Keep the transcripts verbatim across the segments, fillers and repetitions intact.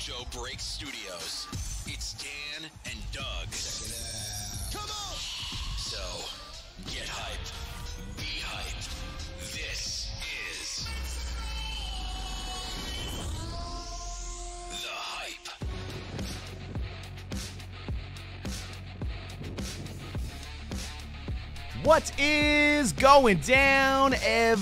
Mojo Break Studios. It's Dan and Doug. Check it out. Come on! So, get hyped. Be hyped. This is The Hype. What is going down,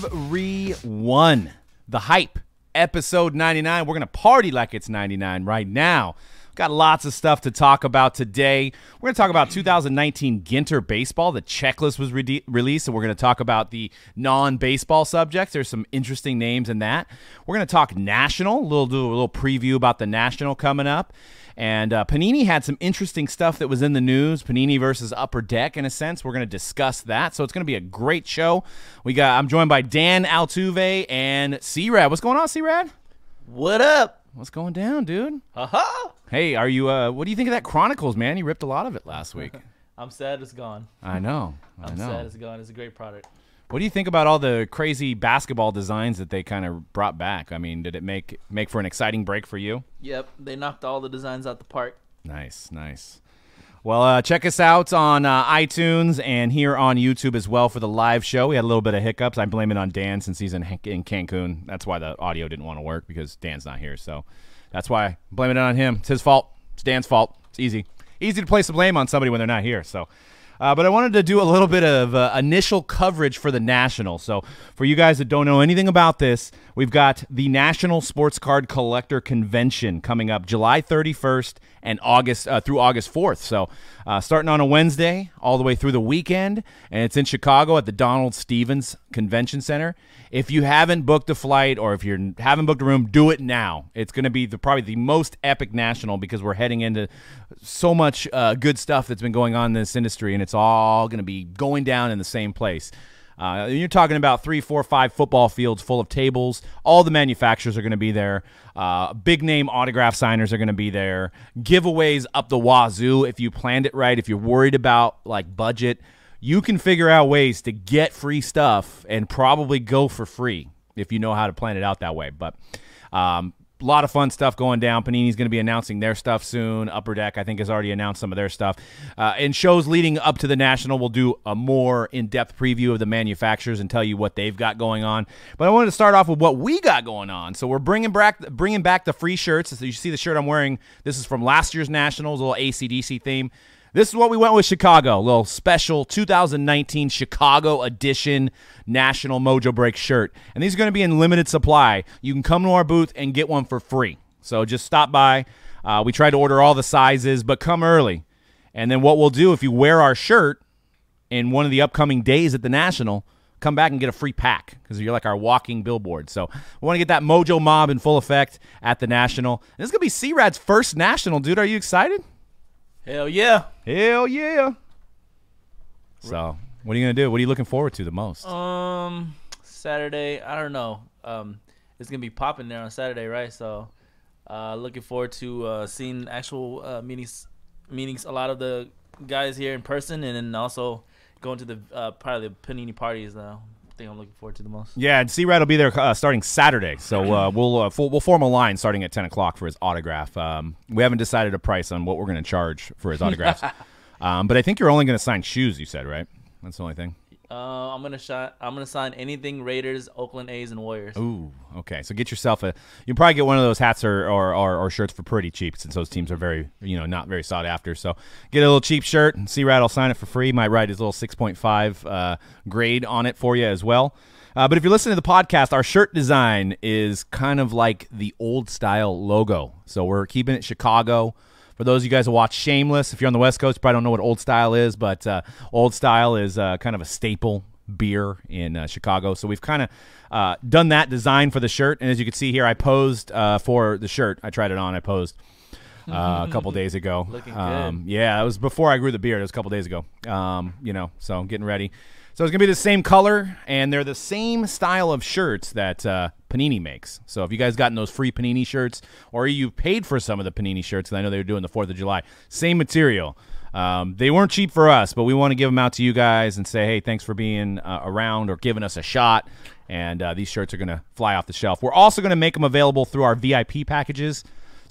everyone? The Hype, episode ninety-nine. We're going to party like it's ninety-nine right now. Got lots of stuff to talk about today. We're going to talk about two thousand nineteen Ginter Baseball. The checklist was re- released, and we're going to talk about the non-baseball subjects. There's some interesting names in that. We're going to talk National. A little, do a little preview about the National coming up. And uh, Panini had some interesting stuff that was in the news. Panini versus Upper Deck, in a sense. We're going to discuss that. So it's going to be a great show. We got. I'm joined by Dan Altuve and C-Rad. What's going on, C-Rad? What up? What's going down, dude? Ha-ha! Hey, are you? Uh, what do you think of that Chronicles, man? You ripped a lot of it last week. I'm sad it's gone. I know. I I'm know. sad it's gone. It's a great product. What do you think about all the crazy basketball designs that they kind of brought back? I mean, did it make make for an exciting break for you? Yep, they knocked all the designs out the park. Nice, nice. Well, uh, check us out on uh, iTunes and here on YouTube as well for the live show. We had a little bit of hiccups. I blame it on Dan since he's in, in Cancun. That's why the audio didn't want to work, because Dan's not here. So that's why I'm blaming it on him. It's his fault. It's Dan's fault. It's easy. Easy to place the blame on somebody when they're not here. So. Uh, but I wanted to do a little bit of uh, initial coverage for the National. So for you guys that don't know anything about this, we've got the National Sports Card Collector Convention coming up July thirty-first and August uh, through August fourth. So uh, starting on a Wednesday all the way through the weekend, and it's in Chicago at the Donald Stevens Convention Center. If you haven't booked a flight or if you haven't booked a room, do it now. It's going to be the, probably the most epic National, because we're heading into so much uh, good stuff that's been going on in this industry, and it's all going to be going down in the same place. Uh, you're talking about three, four, five football fields full of tables. All the manufacturers are going to be there. Uh, big-name autograph signers are going to be there. Giveaways up the wazoo if you planned it right. If you're worried about, like, budget, you can figure out ways to get free stuff and probably go for free if you know how to plan it out that way. But um, a lot of fun stuff going down. Panini's going to be announcing their stuff soon. Upper Deck, I think, has already announced some of their stuff. Uh, and shows leading up to the National, we'll do a more in-depth preview of the manufacturers and tell you what they've got going on. But I wanted to start off with what we got going on. So we're bringing back bringing back the free shirts. So you see the shirt I'm wearing. This is from last year's Nationals, a little A C D C theme. This is what we went with Chicago, a little special two thousand nineteen Chicago edition National Mojo Break shirt. And these are going to be in limited supply. You can come to our booth and get one for free. So just stop by. Uh, we tried to order all the sizes, but come early. And then what we'll do, if you wear our shirt in one of the upcoming days at the National, come back and get a free pack, because you're like our walking billboard. So we want to get that Mojo Mob in full effect at the National. And this is going to be C-Rad's first National, dude. Are you excited? Hell yeah. Hell yeah. So, what are you going to do? What are you looking forward to the most? Um, Saturday, I don't know. Um, it's going to be popping there on Saturday, right? So, uh, looking forward to uh, seeing actual uh, meetings, meetings, a lot of the guys here in person, and then also going to the uh, probably the Panini parties now. I think I'm looking forward to the most. Yeah, and C-Rad will be there uh, starting Saturday, so uh, we'll uh, full, we'll form a line starting at ten o'clock for his autograph. Um, we haven't decided a price on what we're going to charge for his autographs, um, but I think you're only going to sign shoes. You said, right? That's the only thing. Uh, I'm gonna shot. I'm gonna sign anything Raiders, Oakland A's, and Warriors. Ooh, okay. So get yourself a. You can probably get one of those hats or, or, or, or shirts for pretty cheap, since those teams are very, you know, not very sought after. So get a little cheap shirt, and C-Rad will sign it for free. Might write his little six point five uh, grade on it for you as well. Uh, but if you're listening to the podcast, our shirt design is kind of like the old style logo. So we're keeping it Chicago. For those of you guys who watch Shameless, if you're on the West Coast, you probably don't know what Old Style is, but uh, Old Style is uh, kind of a staple beer in uh, Chicago. So we've kind of uh, done that design for the shirt. And as you can see here, I posed uh, for the shirt. I tried it on. I posed uh, a couple days ago. Looking um, good. Yeah, it was before I grew the beard. It was a couple days ago. Um, you know, so I'm getting ready. So it's going to be the same color, and they're the same style of shirts that uh, Panini makes. So if you guys gotten those free Panini shirts, or you paid for some of the Panini shirts, and I know they were doing the fourth of July, same material. Um, they weren't cheap for us, but we want to give them out to you guys and say, hey, thanks for being uh, around or giving us a shot. And uh, these shirts are going to fly off the shelf. We're also going to make them available through our V I P packages.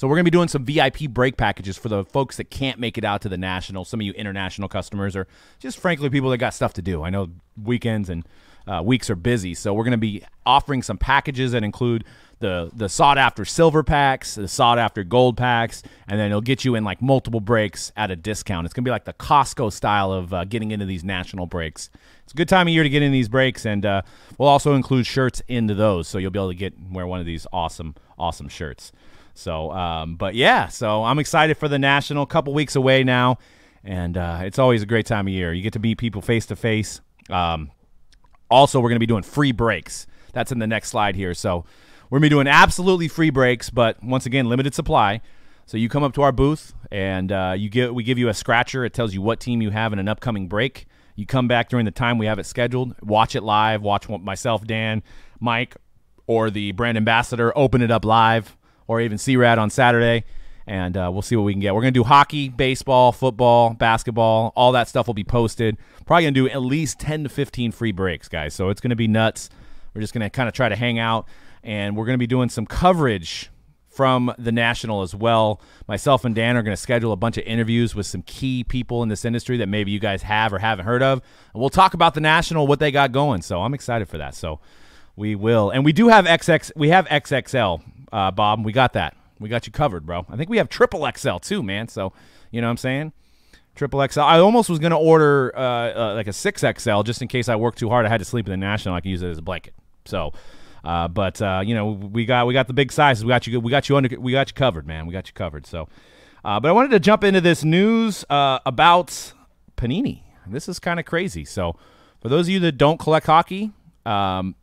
So we're going to be doing some V I P break packages for the folks that can't make it out to the National, some of you international customers, or just frankly people that got stuff to do. I know weekends and uh, weeks are busy, so we're going to be offering some packages that include the the sought-after silver packs, the sought-after gold packs, and then it'll get you in like multiple breaks at a discount. It's going to be like the Costco style of uh, getting into these national breaks. It's a good time of year to get in these breaks, and uh, we'll also include shirts into those, so you'll be able to get wear one of these awesome, awesome shirts. So, um, but yeah, so I'm excited for the National. A couple weeks away now, and uh, it's always a great time of year. You get to meet people face to face. Um, also, we're going to be doing free breaks. That's in the next slide here. So we're going to be doing absolutely free breaks, but once again, limited supply. So you come up to our booth, and uh, you get we give you a scratcher. It tells you what team you have in an upcoming break. You come back during the time we have it scheduled, watch it live, watch myself, Dan, Mike, or the brand ambassador open it up live, or even C-Rad on Saturday, and uh, we'll see what we can get. We're going to do hockey, baseball, football, basketball. All that stuff will be posted. Probably going to do at least ten to fifteen free breaks, guys, so it's going to be nuts. We're just going to kind of try to hang out, and we're going to be doing some coverage from the National as well. Myself and Dan are going to schedule a bunch of interviews with some key people in this industry that maybe you guys have or haven't heard of, and we'll talk about the National, what they got going, so I'm excited for that. So we will, and we do have X X, we have X X L, uh, Bob. We got that. We got you covered, bro. I think we have triple X L too, man. So you know what I'm saying? Triple X L. I almost was going to order uh, uh, like a six X L just in case I worked too hard. I had to sleep in the National. I could use it as a blanket. So, uh, but uh, you know, we got we got the big sizes. We got you. We got you under. We got you covered, man. We got you covered. So, uh, but I wanted to jump into this news uh, about Panini. This is kind of crazy. So, for those of you that don't collect hockey, um,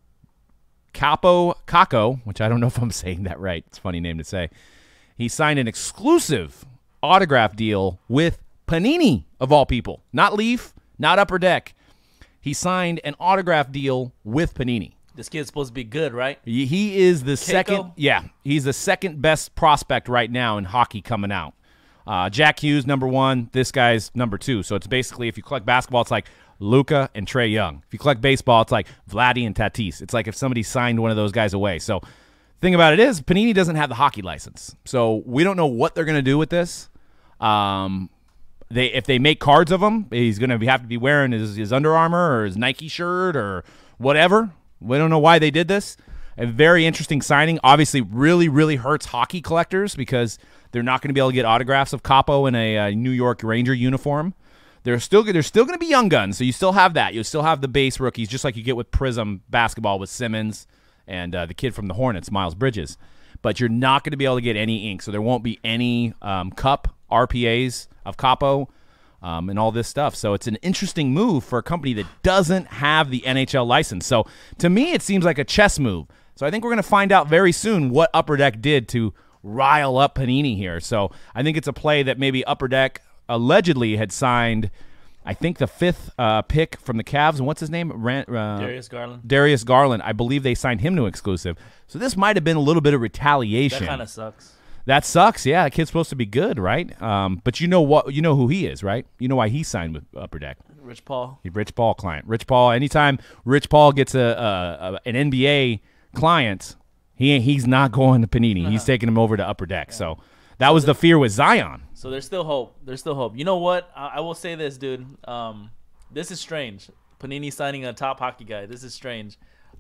Capo Caco, which I don't know if I'm saying that right. It's a funny name to say. He signed an exclusive autograph deal with Panini, of all people. Not Leaf, not Upper Deck. He signed an autograph deal with Panini. This kid's supposed to be good, right? He, he is the Keiko? second. Yeah, he's the second best prospect right now in hockey coming out. Uh, Jack Hughes, number one. This guy's number two. So it's basically, if you collect basketball, it's like Luka and Trae Young. If you collect baseball, it's like Vladdy and Tatis. It's like if somebody signed one of those guys away. So the thing about it is, Panini doesn't have the hockey license. So we don't know what they're going to do with this. Um, they if they make cards of him, he's going to have to be wearing his, his Under Armour or his Nike shirt or whatever. We don't know why they did this. A very interesting signing. Obviously, really, really hurts hockey collectors because they're not going to be able to get autographs of Capo in a uh, New York Ranger uniform. They're still they're still going to be young guns, so you still have that. You still have the base rookies, just like you get with Prism basketball with Simmons and uh, the kid from the Hornets, Miles Bridges. But you're not going to be able to get any ink, so there won't be any um, cup R P As of Capo um, and all this stuff. So it's an interesting move for a company that doesn't have the N H L license. So to me, it seems like a chess move. So I think we're going to find out very soon what Upper Deck did to rile up Panini here. So I think it's a play that maybe Upper Deck allegedly had signed, I think, the fifth uh, pick from the Cavs. And what's his name? Ran, uh, Darius Garland. Darius Garland. I believe they signed him to exclusive. So this might have been a little bit of retaliation. That kind of sucks. That sucks. Yeah, that kid's supposed to be good, right? Um, but you know what? You know who he is, right? You know why he signed with Upper Deck. Rich Paul. He Rich Paul client. Rich Paul. Anytime Rich Paul gets a, a, a an N B A client, he he's not going to Panini. Uh-huh. He's taking him over to Upper Deck. Yeah. So that was the fear with Zion. So there's still hope. There's still hope. You know what? I, I will say this, dude. Um, this is strange. Panini signing a top hockey guy. This is strange.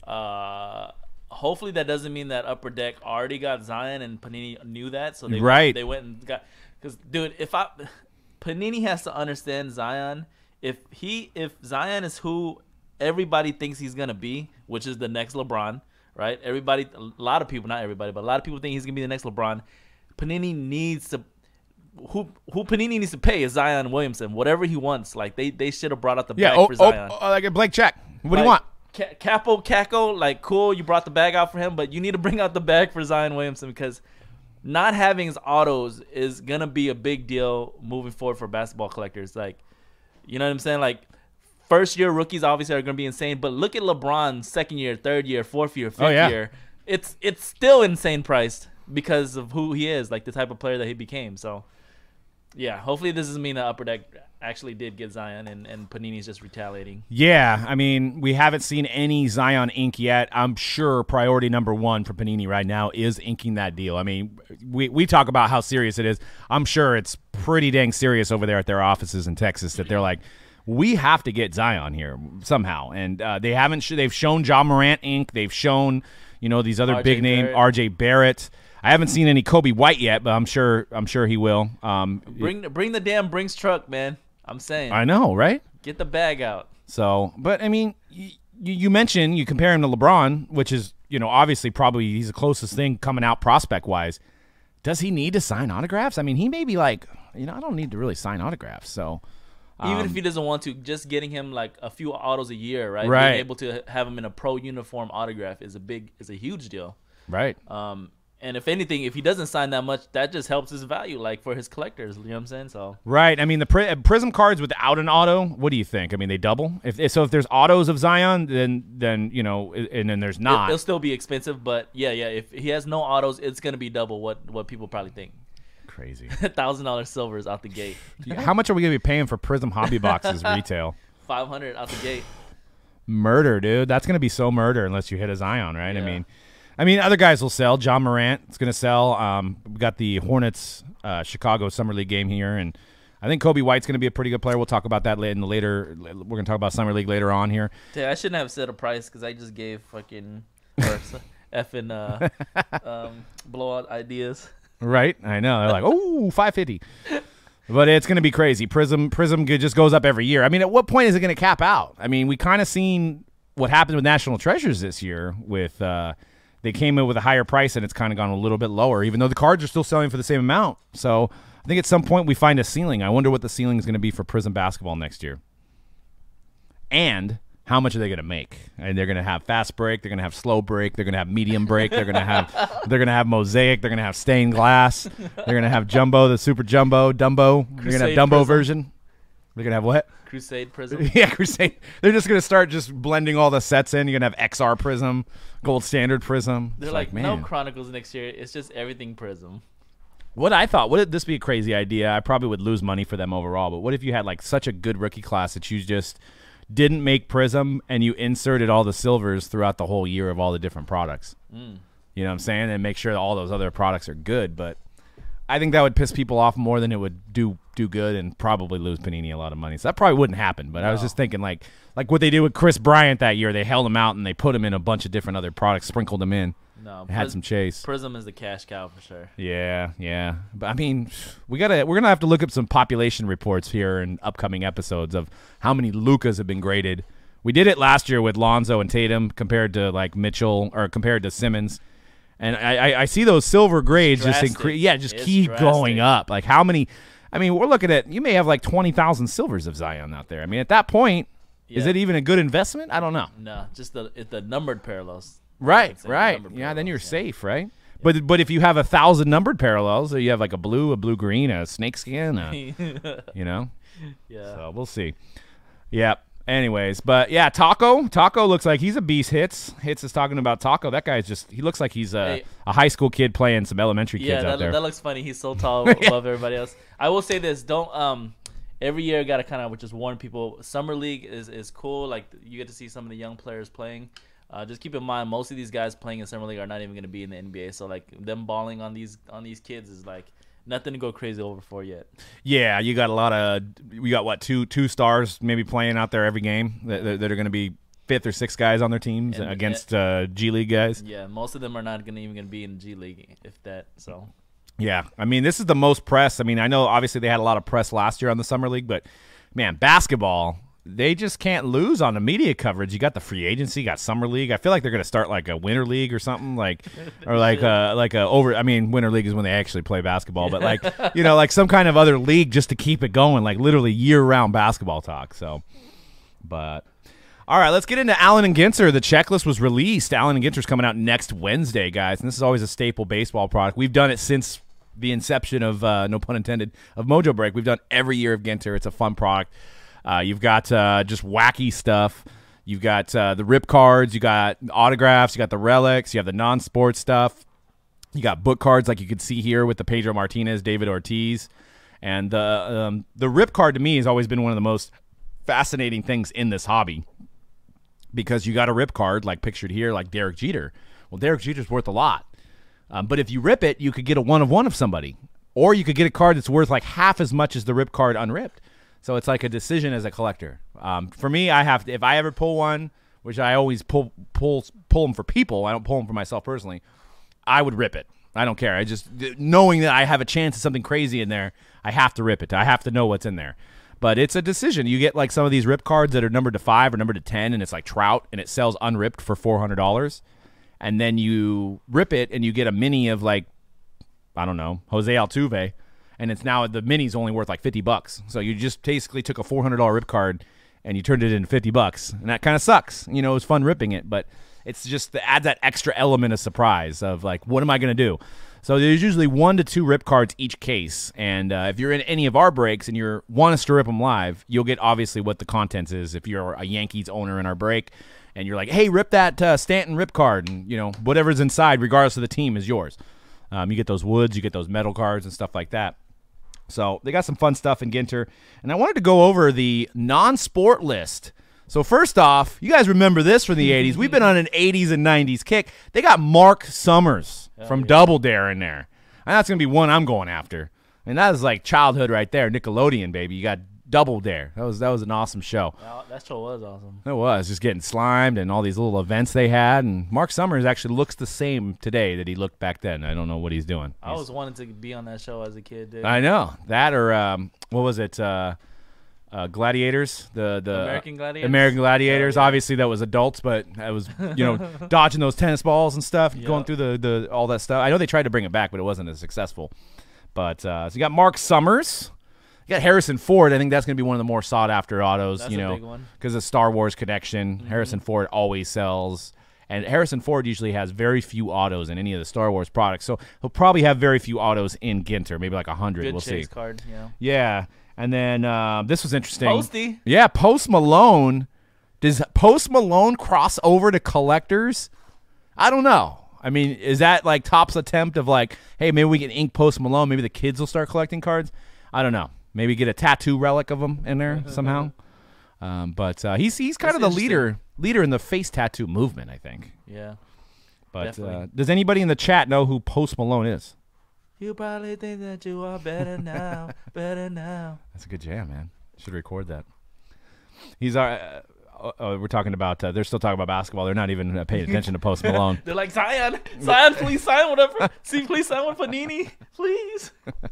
Uh, hopefully that doesn't mean that Upper Deck already got Zion and Panini knew that. So they right. they went and got. Because, dude, if I Panini has to understand Zion. If he if Zion is who everybody thinks he's gonna be, which is the next LeBron, right? Everybody, a lot of people, not everybody, but a lot of people think he's gonna be the next LeBron. Panini needs to. Who who Panini needs to pay is Zion Williamson. Whatever he wants, like they, they should have brought out the yeah, bag oh, for Zion. Oh, like a blank check. What like, do you want? Ca- Capo Caco, like cool, you brought the bag out for him, but you need to bring out the bag for Zion Williamson because not having his autos is gonna be a big deal moving forward for basketball collectors. Like, you know what I'm saying? Like, first year rookies obviously are gonna be insane, but look at LeBron's second year, third year, fourth year, fifth oh, yeah. year. It's it's still insane priced because of who he is, like the type of player that he became. So. Yeah, hopefully this doesn't mean that Upper Deck actually did get Zion, and, and Panini's just retaliating. Yeah, I mean, we haven't seen any Zion ink yet. I'm sure priority number one for Panini right now is inking that deal. I mean, we, we talk about how serious it is. I'm sure it's pretty dang serious over there at their offices in Texas that they're like, we have to get Zion here somehow. And uh, they haven't. Sh- they've shown Ja Morant ink. They've shown, you know, these other R J big name Barrett. R J Barrett. I haven't seen any Kobe White yet, but I'm sure I'm sure he will. Um, Bring bring the damn Brinks truck, man. I'm saying. I know, right? Get the bag out. So, but I mean, you, you mentioned you compare him to LeBron, which is, you know, obviously probably he's the closest thing coming out prospect wise. Does he need to sign autographs? I mean, he may be like, you know, I don't need to really sign autographs. So, Even um, if he doesn't want to, just getting him like a few autos a year, right? Right. Being able to have him in a pro uniform autograph is a big, is a huge deal. right. Um, and if anything, if he doesn't sign that much, that just helps his value, like for his collectors. You know what I'm saying? So Right. I mean, the pri- Prism cards without an auto, what do you think? I mean, they double? If if- So if there's autos of Zion, then, then you know, and then there's it, not. it'll still be expensive, but yeah, yeah. If he has no autos, it's gonna be double what what people probably think. Crazy. Thousand dollar silvers out the gate, How much are we going to be paying for Prism hobby boxes retail? five hundred out the gate. Murder, dude. That's going to be so murder unless you hit a Zion, right? I Yeah. mean, I mean, other guys will sell. John Morant is going to sell. Um, we got the Hornets uh, Chicago Summer League game here, and I think Kobe White's going to be a pretty good player. We'll talk about that in the later. We're going to talk about Summer League later on here. Dude, I shouldn't have said a price because I just gave fucking or effing uh, um, blowout ideas. Right? I know. They're like, oh, five fifty. But it's going to be crazy. Prism Prism g- just goes up every year. I mean, at what point is it going to cap out? I mean, we kind of seen what happened with National Treasures this year with uh, they came in with a higher price and it's kind of gone a little bit lower, even though the cards are still selling for the same amount. So I think at some point we find a ceiling. I wonder what the ceiling is going to be for Prism basketball next year. And how much are they going to make? And they're going to have fast break. They're going to have slow break. They're going to have medium break. They're going to have they're going to have mosaic. They're going to have stained glass. They're going to have jumbo, the super jumbo, Dumbo. They're going to have Crusade Dumbo Prism. version. They're going to have what? Crusade Prism. Yeah, Crusade. They're just going to start just blending all the sets in. You're going to have X R Prism, Gold Standard Prism. They're It's like, man. no Chronicles next year. It's just everything Prism. What I thought, would this be a crazy idea? I probably would lose money for them overall, but what if you had like such a good rookie class that you just didn't make Prism and you inserted all the silvers throughout the whole year of all the different products? Mm. You know what I'm saying? And make sure that all those other products are good, but I think that would piss people off more than it would do do good and probably lose Panini a lot of money. So that probably wouldn't happen, but I was No. just thinking like like what they did with Chris Bryant that year. They held him out and they put him in a bunch of different other products, sprinkled him in, No, and had Pris- some chase. Prism is the cash cow for sure. Yeah, yeah. But I mean, we gotta we're gonna have to look up some population reports here in upcoming episodes of how many Lucas have been graded. We did it last year with Lonzo and Tatum compared to like Mitchell or compared to Simmons. And I, I, I see those silver grades just drastic. increase. Yeah, just It's keep drastic. going up. Like how many? I mean, we're looking at you may have like twenty thousand silvers of Zion out there. I mean, at that point, is Yeah. it even a good investment? I don't know. No, just the it, the numbered parallels. Right, It's in right. numbered Yeah, then you're parallels, yeah. safe, right? But but if you have a thousand numbered parallels, so you have like a blue, a blue green, a snake skin, a, you know. Yeah. So we'll see. Yep. Anyways, but yeah, Taco. Taco looks like he's a beast. Hits. Hits is talking about Taco. That guy's just, he looks like he's a, Hey. a high school kid playing some elementary Yeah, kids out that, there. that looks funny. He's so tall above everybody else. I will say this: don't um, every year got to kind of just warn people. Summer league is is cool. Like you get to see some of the young players playing. Uh, just keep in mind, most of these guys playing in summer league are not even going to be in the N B A. So like them balling on these on these kids is like nothing to go crazy over for yet. Yeah, you got a lot of, we got what, two two stars maybe playing out there every game that, that that are going to be fifth or sixth guys on their teams And- against uh, G League guys. Yeah, most of them are not gonna even gonna be in the G League, if that. So Yeah, I mean, this is the most press. I mean, I know obviously they had a lot of press last year on the summer league, but man, basketball, they just can't lose on the media coverage. You got the free agency, you got summer league. I feel like they're going to start like a winter league or something, like or like a like a over. I mean, winter league is when they actually play basketball, but like you know, like some kind of other league just to keep it going, like literally year round basketball talk. So, but. All right, let's get into Allen and Ginter. The checklist was released. Allen and Ginter's coming out next Wednesday, guys, and this is always a staple baseball product. We've done it since the inception of, uh, no pun intended, of Mojo Break. We've done every year of Ginter. It's a fun product. Uh, you've got uh, just wacky stuff. You've got uh, the rip cards. You got autographs. You got the relics. You have the non-sports stuff. You got book cards like you can see here with the Pedro Martinez, David Ortiz. And the um, the rip card to me has always been one of the most fascinating things in this hobby, because you got a rip card like pictured here, like Derek Jeter. Well, Derek Jeter's worth a lot, um, but if you rip it, you could get a one of one of somebody, or you could get a card that's worth like half as much as the rip card unripped. So it's like a decision as a collector. Um, for me, I have to, if I ever pull one, which I always pull pull pull them for people, I don't pull them for myself personally, I would rip it. I don't care. I just, knowing that I have a chance of something crazy in there, I have to rip it. I have to know what's in there. But it's a decision. You get like some of these rip cards that are numbered to five or numbered to ten, and it's like Trout, and it sells unripped for four hundred dollars. And then you rip it, and you get a mini of like, I don't know, Jose Altuve, and it's now, the mini's only worth like fifty bucks. So you just basically took a four hundred dollars rip card, and you turned it into fifty bucks. And that kind of sucks. You know, it was fun ripping it, but it's just, it adds that extra element of surprise of like, what am I going to do? So there's usually one to two rip cards each case, and uh, if you're in any of our breaks and you want us to rip them live, you'll get obviously what the contents is. If you're a Yankees owner in our break, and you're like, hey, rip that uh, Stanton rip card, and you know whatever's inside, regardless of the team, is yours. Um, you get those woods, you get those metal cards and stuff like that. So they got some fun stuff in Ginter, and I wanted to go over the non-sport list. So first off, you guys remember this from the eighties. We've been on an eighties and nineties kick. They got Mark Summers Hell from yeah. Double Dare in there. And that's going to be one I'm going after. And that is like childhood right there. Nickelodeon, baby. You got Double Dare. That was that was an awesome show. Well, that show was awesome. It was. Just getting slimed and all these little events they had. And Mark Summers actually looks the same today that he looked back then. I don't know what he's doing. I always wanted to be on that show as a kid, dude. I know. That or, um, what was it? Uh, Uh, Gladiators, the the American Gladiators. American Gladiators. Oh, yeah. Obviously, that was adults, but I was you know dodging those tennis balls and stuff, Yep. going through the, the all that stuff. I know they tried to bring it back, but it wasn't as successful. But uh, so you got Mark Summers, you got Harrison Ford. I think that's going to be one of the more sought after autos. That's you a know, big one. because of Star Wars connection. Mm-hmm. Harrison Ford always sells. And Harrison Ford usually has very few autos in any of the Star Wars products, so he'll probably have very few autos in Ginter, maybe like a hundred. Good we'll chase see. card, yeah. Yeah. And then uh, this was interesting. Posty. Yeah, Post Malone. Does Post Malone cross over to collectors? I don't know. I mean, is that like Topps attempt of like, hey, maybe we can ink Post Malone. Maybe the kids will start collecting cards. I don't know. Maybe get a tattoo relic of him in there somehow. Um, but uh, he's he's kind That's of the leader leader in the face tattoo movement, I think. Yeah. But uh, does anybody in the chat know who Post Malone is? You probably think that you are better now, better now. That's a good jam, man. Should record that. He's our. Uh, uh, uh, we're talking about. Uh, they're still talking about basketball. They're not even uh, paying attention to Post Malone. They're like, Zion, Zion, please sign whatever. See, please sign one Panini, please.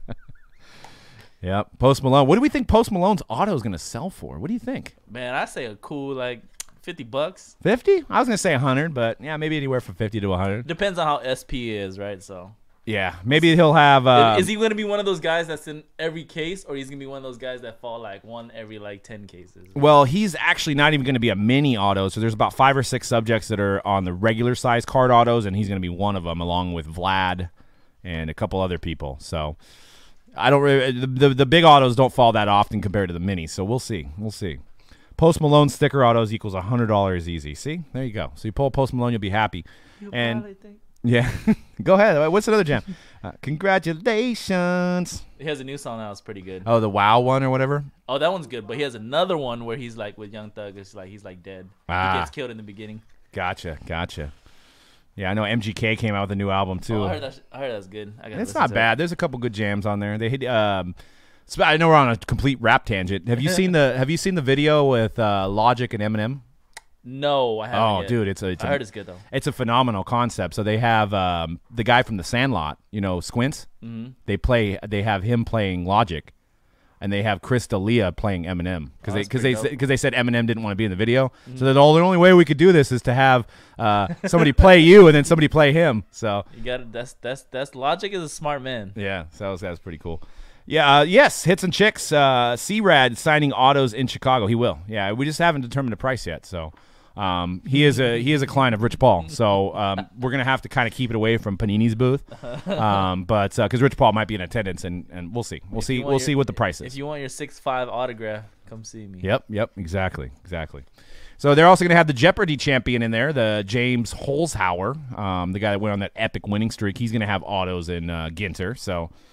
Yeah, Post Malone. What do we think Post Malone's auto is going to sell for? What do you think? Man, I say a cool like fifty bucks. Fifty? I was going to say a hundred, but yeah, maybe anywhere from fifty to a hundred. Depends on how S P is, right? So. Yeah, maybe he'll have. Uh, is he going to be one of those guys that's in every case, or he's going to be one of those guys that fall like one every like ten cases? Well, he's actually not even going to be a mini auto. So there's about five or six subjects that are on the regular size card autos, and he's going to be one of them, along with Vlad and a couple other people. So I don't really, the, the the big autos don't fall that often compared to the minis. So we'll see, we'll see. Post Malone sticker autos equals a hundred dollars easy. See, there you go. So you pull Post Malone, you'll be happy. You and probably think. Yeah, go ahead. What's another jam? Uh, congratulations. He has a new song now. It's pretty good. Oh, the WoW one or whatever. Oh, that one's good. But he has another one where he's like with Young Thug. It's like he's like dead. Ah. He gets killed in the beginning. Gotcha, gotcha. Yeah, I know M G K came out with a new album too. Oh, I heard that's, I heard that's good. I gotta It's listen not to bad. It. There's a couple good jams on there. They hit. Um, so I know we're on a complete rap tangent. Have you seen the Have you seen the video with uh, Logic and Eminem? No, I haven't. Oh, yet. dude, it's a. It's I a, heard it's good though. It's a phenomenal concept. So they have um, the guy from The Sandlot, you know, Squints. Mm-hmm. They play. They have him playing Logic, and they have Chris D'Elia playing Eminem because Oh, they that's because they pretty dope. because they said Eminem didn't want to be in the video. Mm-hmm. So the only, the only way we could do this is to have uh, somebody play you and then somebody play him. So You got it. That's that's that's Logic is a smart man. yeah, so that was, that was pretty cool. Yeah, uh, yes, Hits and Chicks. Uh, C-Rad signing autos in Chicago. He will. Yeah, we just haven't determined the price yet. So. Um, he is a he is a client of Rich Paul, so um, we're gonna have to kind of keep it away from Panini's booth, um, but because uh, Rich Paul might be in attendance, and, and we'll see, we'll If see, you want we'll your- see what the price is. If you want your six five autograph, come see me. Yep, yep, exactly, exactly. So they're also gonna have the Jeopardy champion in there, the James Holzhauer, um, the guy that went on that epic winning streak. He's gonna have autos in uh, Ginter, so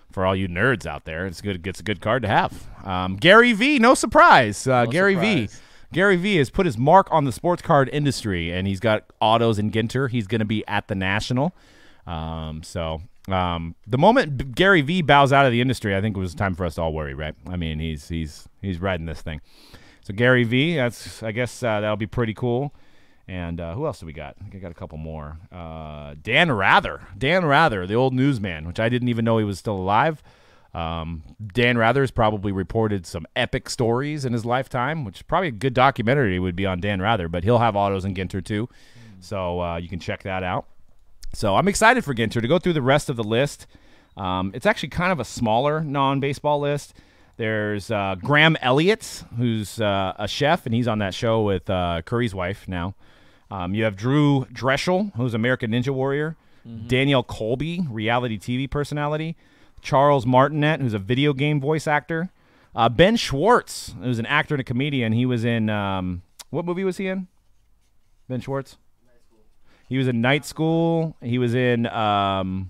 for all you nerds out there, it's good. It's a good card to have. Um, Gary V, no surprise. Uh, No Gary surprise. V. Gary V has put his mark on the sports card industry, and he's got autos in Ginter. He's going to be at the National. Um, so um, the moment B- Gary V bows out of the industry, I think it was time for us to all worry, right? I mean, he's he's he's riding this thing. So Gary V, that's I guess uh, that'll be pretty cool. And uh, who else do we got? I think I got a couple more. Uh, Dan Rather, Dan Rather, the old newsman, which I didn't even know he was still alive. Um, Dan Rather has probably reported some epic stories in his lifetime, which is probably a good documentary would be on Dan Rather, but he'll have autos in Ginter too. So uh, you can check that out. So I'm excited for Ginter to go through the rest of the list. Um, it's actually kind of a smaller non-baseball list. There's uh, Graham Elliott, who's uh, a chef, and he's on that show with uh, Curry's wife now. Um, you have Drew Dreschel, who's American Ninja Warrior. Mm-hmm. Danielle Colby, reality T V personality. Charles Martinet, who's a video game voice actor. Uh, Ben Schwartz, who's an actor and a comedian. He was in, um, what movie was he in? Ben Schwartz? Night School. He was in Night School. He was in um,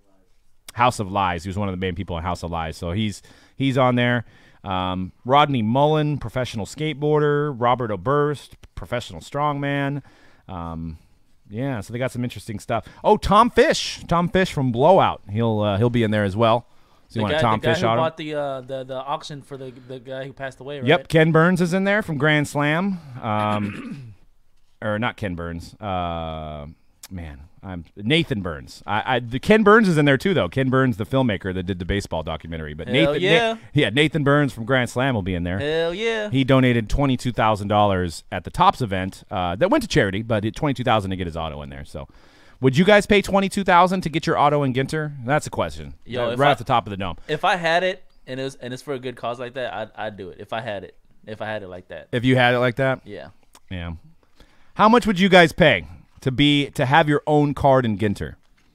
House of Lies. He was one of the main people in House of Lies. So he's he's on there. Um, Rodney Mullen, professional skateboarder. Robert Oberst, professional strongman. Um, Yeah, so they got some interesting stuff. Oh, Tom Fish, Tom Fish from Blowout. He'll uh, he'll be in there as well. So you The want guy, a Tom the guy Fish who auto? bought the, uh, the the auction for the the guy who passed away, right? Yep, Ken Burns is in there from Grand Slam. Um, or not Ken Burns. Uh, man, I'm Nathan Burns. I, I the Ken Burns is in there too, though. Ken Burns, the filmmaker that did the baseball documentary. But Hell Nathan, yeah. Na- yeah, Nathan Burns from Grand Slam will be in there. Hell yeah. He donated twenty-two thousand dollars at the Tops event. Uh, that went to charity, but it twenty-two thousand dollars to get his auto in there. So, would you guys pay twenty-two thousand dollars to get your auto in Ginter? That's a question. Yo, Uh, if right I- off the top of the dome. If I had it and it was and it's for a good cause like that, I'd I'd do it. If I had it, if I had it like that, If you had it like that, yeah. yeah. How much would you guys pay to be to have your own card in Ginter?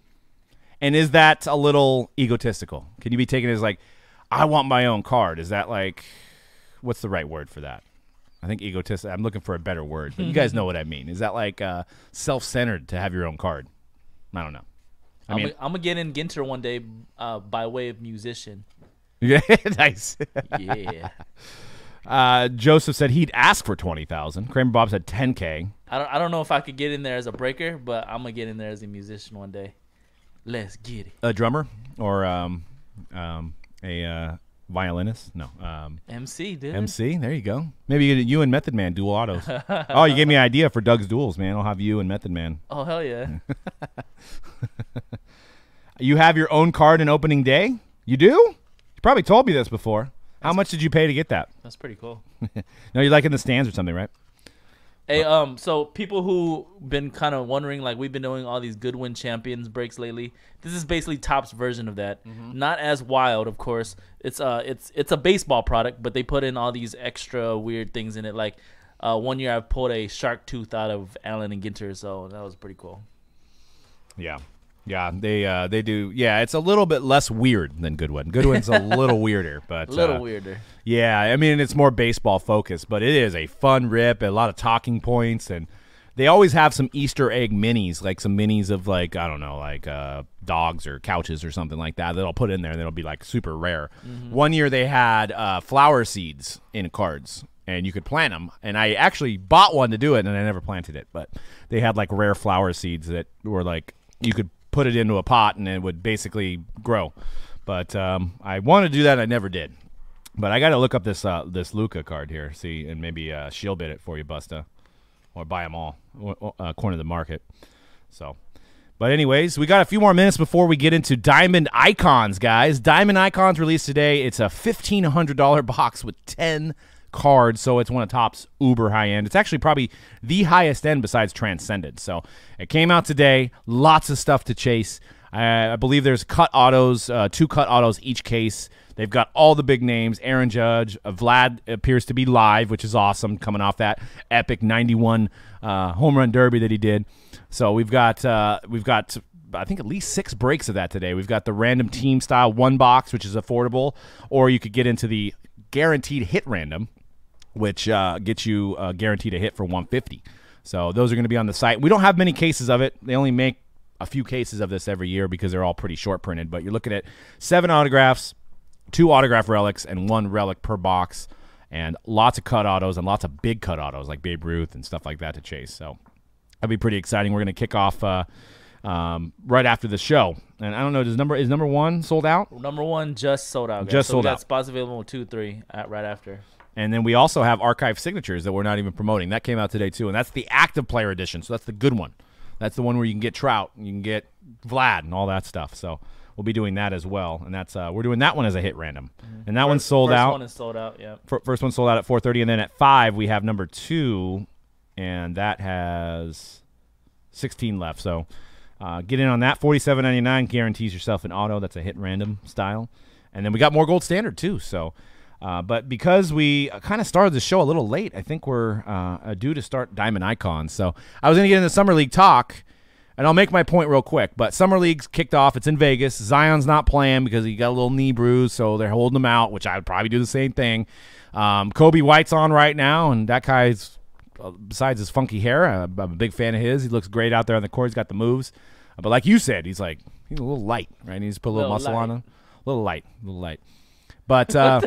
And is that a little egotistical? Can you be taken as like, I want my own card? Is that like, what's the right word for that? I think egotistic. I'm looking for a better word, but you guys know what I mean. Is that like uh, self-centered to have your own card? I don't know. I I'm mean, gonna, I'm gonna get in Ginter one day uh, by way of musician. yeah, nice. Yeah. Uh, Joseph said he'd ask for twenty thousand. Kramer Bob said ten K. I don't I don't know if I could get in there as a breaker, but I'm gonna get in there as a musician one day. Let's get it. A drummer or um, um, a uh, violinist? No. Um, M C, dude. M C. There you go. Maybe you, you and Method Man dual autos. Oh, you gave me an idea for Doug's duels, man. I'll have you and Method Man. Oh hell yeah. You have your own card in opening day? You do? You probably told me this before. How much did you pay to get that? That's pretty cool. No, you're like in the stands or something, right? Hey, um, so people who been kind of wondering, like we've been doing all these Goodwin Champions breaks lately. This is basically Topps version of that. Mm-hmm. Not as wild, of course. It's uh, it's it's a baseball product, but they put in all these extra weird things in it. Like uh, one year I pulled a shark tooth out of Allen and Ginter, so that was pretty cool. Yeah. Yeah, they uh, they do. Yeah, it's a little bit less weird than Goodwin. Goodwin's a little weirder, but A little uh, weirder. Yeah, I mean it's more baseball focused, but it is a fun rip, a lot of talking points, and they always have some Easter egg minis, like some minis of like I don't know, like uh, dogs or couches or something like that. That'll put in there, and it'll be like super rare. Mm-hmm. One year they had uh, flower seeds in cards, and you could plant them. And I actually bought one to do it, and I never planted it, but they had like rare flower seeds that were like you could put it into a pot and it would basically grow. But um, I wanted to do that. I never did. But I got to look up this uh, this Luca card here, see, and maybe uh, shield bid it for you, Busta, or buy them all, or, uh, corner the market. So, but anyways, we got a few more minutes before we get into Diamond Icons, guys. Diamond Icons released today. It's a fifteen hundred dollars box with ten cards, so it's one of Topps uber high end. It's actually probably the highest end besides Transcended. So it came out today. Lots of stuff to chase. I, I believe there's cut autos, uh, two cut autos each case. They've got all the big names. Aaron Judge, uh, Vlad appears to be live, which is awesome, coming off that epic ninety-one uh, home run derby that he did. So we've got uh, we've got I think at least six breaks of that today. We've got the random team style one box, which is affordable, or you could get into the guaranteed hit random, which uh, gets you uh, guaranteed a hit for one hundred fifty dollars. So those are going to be on the site. We don't have many cases of it. They only make a few cases of this every year because they're all pretty short printed. But you're looking at seven autographs, two autograph relics, and one relic per box, and lots of cut autos and lots of big cut autos like Babe Ruth and stuff like that to chase. So that'll be pretty exciting. We're going to kick off uh, um, right after the show. And I don't know, does number is number one sold out? Number one just sold out. Guys. Just so sold we got out. Spots available with two, three at, right after. And then we also have archive signatures that we're not even promoting. That came out today too, and that's the active player edition. So that's the good one. That's the one where you can get Trout, you can get Vlad, and all that stuff. So we'll be doing that as well, and that's uh, we're doing that one as a hit random, mm-hmm. and that first, one's sold first out. First one is sold out. Yeah. First one sold out at four thirty, and then at five we have number two, and that has sixteen left. So uh, get in on that. forty-seven ninety-nine guarantees yourself an auto. That's a hit random style, and then we got more gold standard too. So. Uh, but because we kind of started the show a little late, I think we're uh, due to start Diamond Icons. So I was going to get into Summer League talk, and I'll make my point real quick. But Summer League's kicked off. It's in Vegas. Zion's not playing because he got a little knee bruise, so they're holding him out, which I would probably do the same thing. Um, Kobe White's on right now, and that guy's, uh, besides his funky hair, uh, I'm a big fan of his. He looks great out there on the court. He's got the moves. Uh, but like you said, he's like he's a little light, right? He needs to put a little, Little muscle light. on him. A little light, a little light. But uh,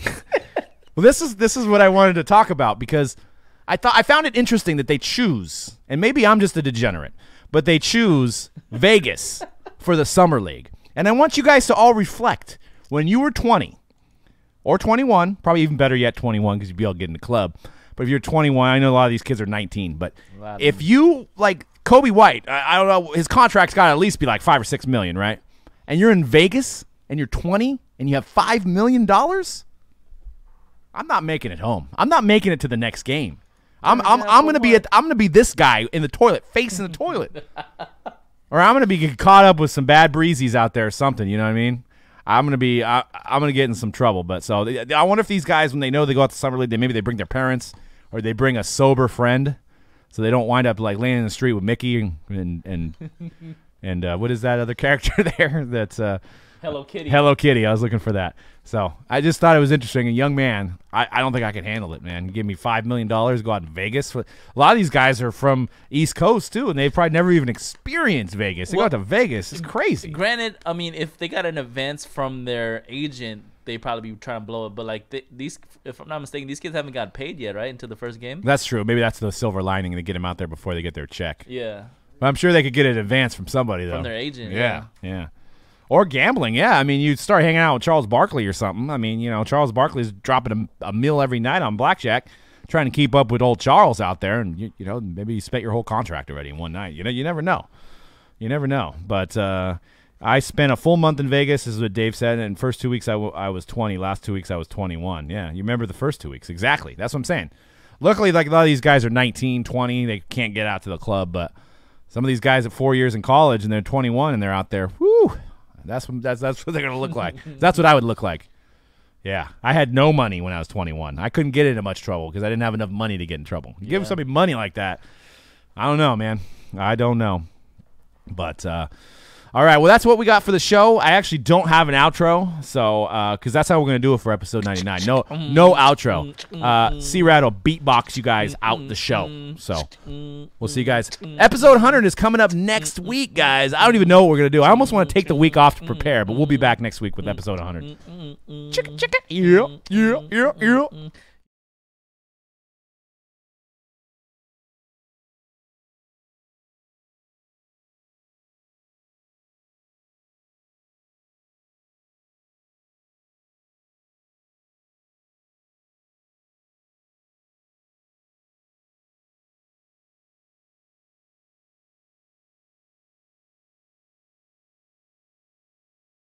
well, this is this is what I wanted to talk about because I thought I found it interesting that they choose, and maybe I'm just a degenerate, but they choose Vegas for the Summer League. And I want you guys to all reflect when you were twenty or twenty-one, probably even better yet twenty-one because you'd be able to get in the club. But if you're twenty-one, I know a lot of these kids are nineteen, but if you, like Kobe White, I, I don't know, his contract's got to at least be like five or six million, right? And you're in Vegas and you're twenty and you have five million dollars, I'm not making it home. I'm not making it to the next game. I'm I'm I'm gonna be at, I'm gonna be this guy in the toilet, facing the toilet, or I'm gonna be caught up with some bad breezies out there or something. You know what I mean? I'm gonna be I, I'm gonna get in some trouble. But so I wonder if these guys, when they know they go out to Summer League, they maybe they bring their parents or they bring a sober friend, so they don't wind up like laying in the street with Mickey and and and, and uh, what is that other character there? That's uh, Hello Kitty. Hello Kitty. I was looking for that. So I just thought it was interesting. A young man, I, I don't think I could handle it, man. You give me five million dollars, go out in Vegas. A lot of these guys are from East Coast, too, and they've probably never even experienced Vegas. They Well, go out to Vegas. It's crazy. Granted, I mean, if they got an advance from their agent, they probably be trying to blow it. But like they, these, if I'm not mistaken, these kids haven't got paid yet, right? Until the first game. That's true. Maybe that's the silver lining to get them out there before they get their check. Yeah. But I'm sure they could get an advance from somebody, though. From their agent. Yeah, yeah. Or gambling, yeah. I mean, you'd start hanging out with Charles Barkley or something. I mean, you know, Charles Barkley's dropping a, a meal every night on blackjack, trying to keep up with old Charles out there, and you, you know, maybe you spent your whole contract already in one night. You know, you never know. You never know. But uh, I spent a full month in Vegas, this is what Dave said, and first two weeks I, w- I was twenty. Last two weeks I was twenty-one. Yeah, you remember the first two weeks. Exactly. That's what I'm saying. Luckily, like a lot of these guys are nineteen, twenty. They can't get out to the club, but some of these guys at four years in college, and they're twenty-one, and they're out there, whoo. That's what, that's that's what they're gonna look like. That's what I would look like. Yeah, I had no money when I was twenty-one. I couldn't get into much trouble because I didn't have enough money to get in trouble. You Yeah. give somebody money like that, I don't know, man. I don't know. But uh, all right, well, that's what we got for the show. I actually don't have an outro, so because uh, that's how we're gonna do it for episode ninety-nine. No, no outro. Uh, C-Rad will beatbox you guys out the show. So we'll see you guys. Episode one hundred is coming up next week, guys. I don't even know what we're gonna do. I almost want to take the week off to prepare, but we'll be back next week with episode one hundred. Chicka chicka, yeah, yeah, yeah, yeah.